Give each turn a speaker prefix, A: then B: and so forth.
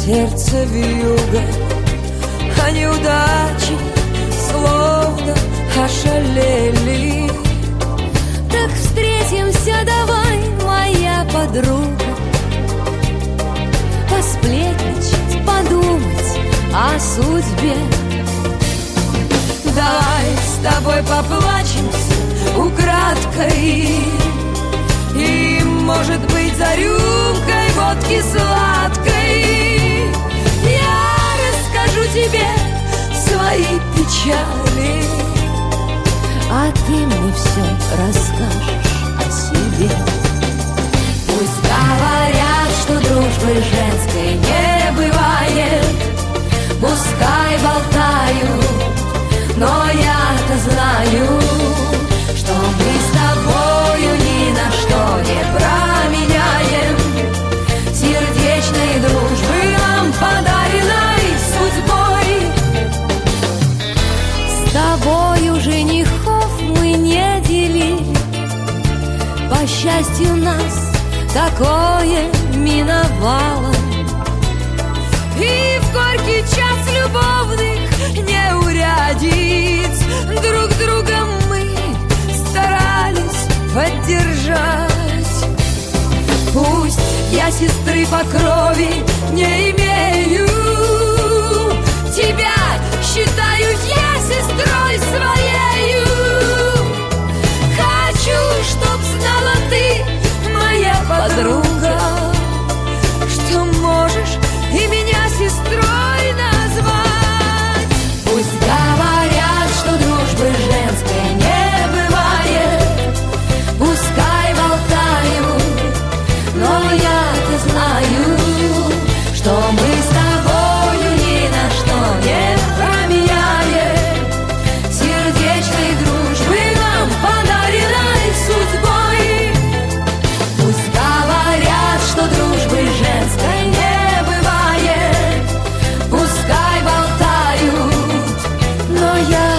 A: сердце вьюга, а неудачи словно ошалели.
B: Так встретимся давай, моя подруга, посплетничать, подумать о судьбе.
A: Давай с тобой поплачемся украдкой, и, может быть, за рюмкой водки сладкой я расскажу тебе свои печали,
B: а ты мне все расскажешь о себе.
A: Пусть говорят, что дружбы женской не бывает, пускай болтают, но я-то знаю, что мы с тобою ни на что не променяем сердечной дружбы нам подаренной судьбой.
B: С тобою женихов мы не делили, по счастью нас такое миновало.
A: И в горький час любовных неурядиц друг друга мы старались поддержать. Пусть я сестры по крови не имею, тебя считаю я сестрой своею. Хочу, чтоб знала ты, моя подруга, что можешь и меня сестрой назвать. Пусть говорят, что дружбы женской не бывает, пускай болтают, но я-то знаю, что мы с тобою ни на что не променяем сердечной дружбы нам подаренной судьбой. Пусть говорят, что дружбы женской не бывает, пускай болтают, но я